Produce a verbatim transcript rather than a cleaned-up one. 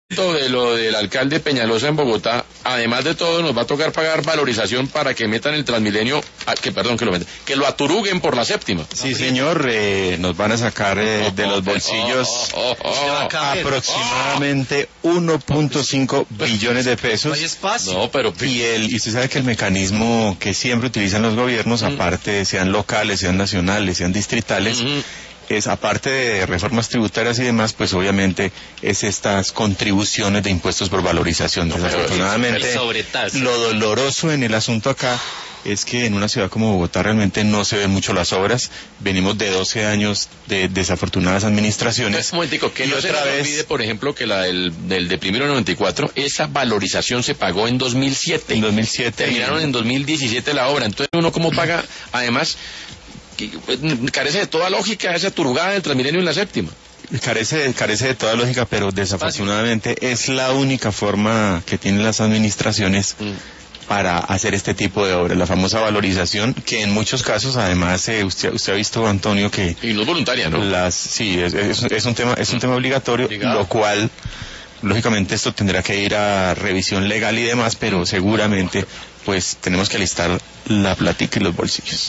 De lo del alcalde Peñalosa en Bogotá, además de todo nos va a tocar pagar valorización para que metan el Transmilenio, ah, que perdón, que lo metan, que lo aturuguen por la séptima. Sí, señor, eh, nos van a sacar eh, de los bolsillos oh, oh, oh, oh, aproximadamente uno punto cinco billones de pesos. No hay espacio. No, pero y el y usted sabe que el mecanismo que siempre utilizan los gobiernos, mm. aparte sean locales, sean nacionales, sean distritales, mm-hmm. es aparte de reformas tributarias y demás, pues obviamente es estas contribuciones de impuestos por valorización. No, desafortunadamente, lo doloroso en el asunto acá es que en una ciudad como Bogotá realmente no se ven mucho las obras. Venimos de doce años de desafortunadas administraciones. Un momentico, que y no otra se vez olvide, por ejemplo, que la del, del de primero noventa y cuatro, esa valorización se pagó en dos mil siete. En dos mil siete. Terminaron en dos mil diecisiete la obra. Entonces uno cómo paga, además, carece de toda lógica esa turugada del Transmilenio en la séptima. Carece, carece de toda lógica, pero desafortunadamente es la única forma que tienen las administraciones mm. para hacer este tipo de obras, la famosa valorización, que en muchos casos, además, eh, usted, usted ha visto, Antonio, que y no es voluntaria, ¿no? Las, sí, es, es, es un tema, es un tema obligatorio, Obligado. Lo cual, lógicamente, esto tendrá que ir a revisión legal y demás, pero seguramente, pues, tenemos que alistar la plática y los bolsillos.